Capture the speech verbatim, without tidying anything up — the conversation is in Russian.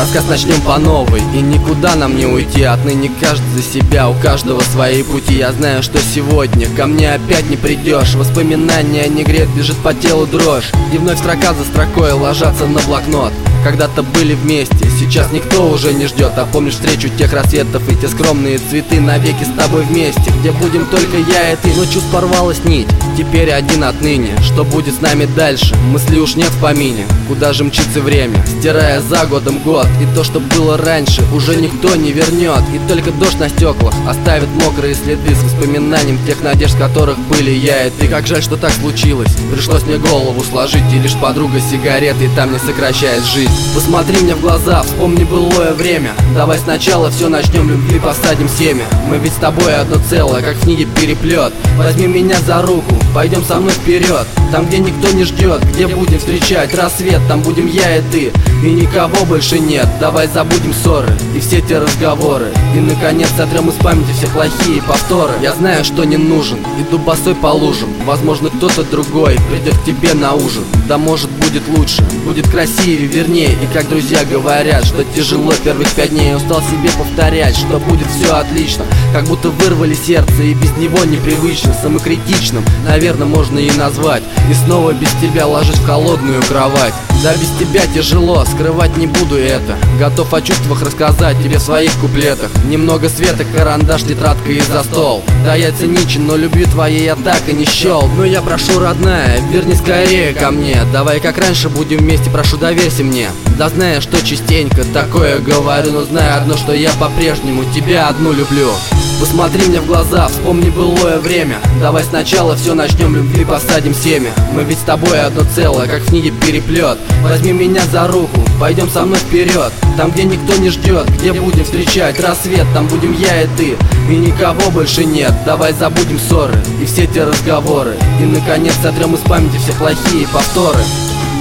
рассказ начнем по новой, и никуда нам не уйти. Отныне каждый за себя, у каждого свои пути. Я знаю, что сегодня ко мне опять не придешь. Воспоминания не грет, бежит по телу дрожь, и вновь строка за строкой ложатся на блокнот. Когда-то были вместе, сейчас никто уже не ждет. А помнишь встречу тех рассветов и те скромные цветы? Навеки с тобой вместе, где будем только я и ты. Но чувств порвалась нить, теперь один отныне. Что будет с нами дальше, мысли уж нет в помине. Куда же мчится время, стирая за годом год, и то, что было раньше, уже никто не вернет. И только дождь на стеклах оставит мокрые следы с воспоминанием тех надежд, которых были я и ты. Как жаль, что так случилось, пришлось мне голову сложить, и лишь подруга сигареты там не сокращает жизнь. Посмотри мне в глаза, вспомни былое время. Давай сначала все начнем, любви посадим семя. Мы ведь с тобой одно целое, как в книге переплет. Возьми меня за руку, пойдем со мной вперед. Там, где никто не ждет, где будем встречать рассвет, там будем я и ты, и никого больше нет. Давай забудем ссоры и все те разговоры, и наконец сотрем из памяти все плохие повторы. Я знаю, что не нужен, иду босой по лужам. Возможно, кто-то другой придет к тебе на ужин. Да может будет лучше, будет красивее, вернее. И как друзья говорят, что тяжело первых пять дней. Устал себе повторять, что будет все отлично, как будто вырвали сердце, и без него непривычно. Самокритичным, наверное, можно и назвать. И снова без тебя ложусь в холодную кровать. Да, без тебя тяжело, скрывать не буду это. Готов о чувствах рассказать тебе в своих куплетах. Немного света, карандаш, тетрадка и за стол. Да, я циничен, но любви твоей я так и не счел. Но я прошу, родная, верни скорее ко мне. Давай как раньше будем вместе, прошу, доверься мне. Да, знаю, что частенько такое говорю, но знаю одно, что я по-прежнему тебя одну люблю. Посмотри мне в глаза, вспомни былое время. Давай сначала все начнем, любви посадим семя. Мы ведь с тобой одно целое, как в книге переплет. Возьми меня за руку, пойдем со мной вперед. Там, где никто не ждет, где будем встречать рассвет, там будем я и ты, и никого больше нет. Давай забудем ссоры и все те разговоры, и наконец сотрем из памяти все плохие повторы.